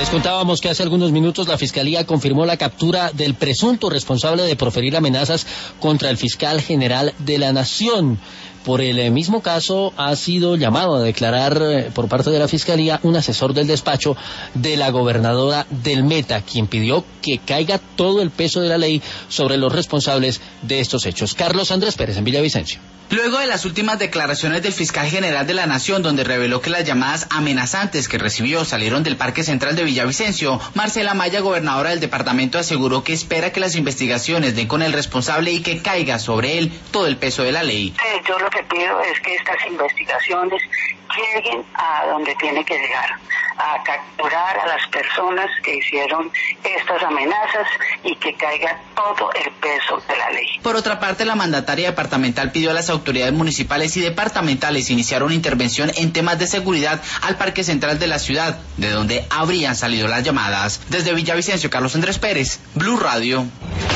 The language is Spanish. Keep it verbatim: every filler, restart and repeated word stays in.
Les contábamos que hace algunos minutos la Fiscalía confirmó la captura del presunto responsable de proferir amenazas contra el fiscal general de la Nación. Por el mismo caso ha sido llamado a declarar por parte de la Fiscalía un asesor del despacho de la gobernadora del Meta, quien pidió que caiga todo el peso de la ley sobre los responsables de estos hechos. Carlos Andrés Pérez, en Villavicencio. Luego de las últimas declaraciones del fiscal general de la Nación, donde reveló que las llamadas amenazantes que recibió salieron del Parque Central de Villavicencio, Marcela Maya, gobernadora del departamento, aseguró que espera que las investigaciones den con el responsable y que caiga sobre él todo el peso de la ley. Sí, yo lo que pido es que estas investigaciones lleguen a donde tiene que llegar, a capturar a las personas que hicieron estas amenazas y que caiga todo el peso de la ley. Por otra parte, la mandataria departamental pidió a las autoridades municipales y departamentales iniciar una intervención en temas de seguridad al Parque Central de la ciudad, de donde habrían salido las llamadas. Desde Villavicencio, Carlos Andrés Pérez, Blue Radio.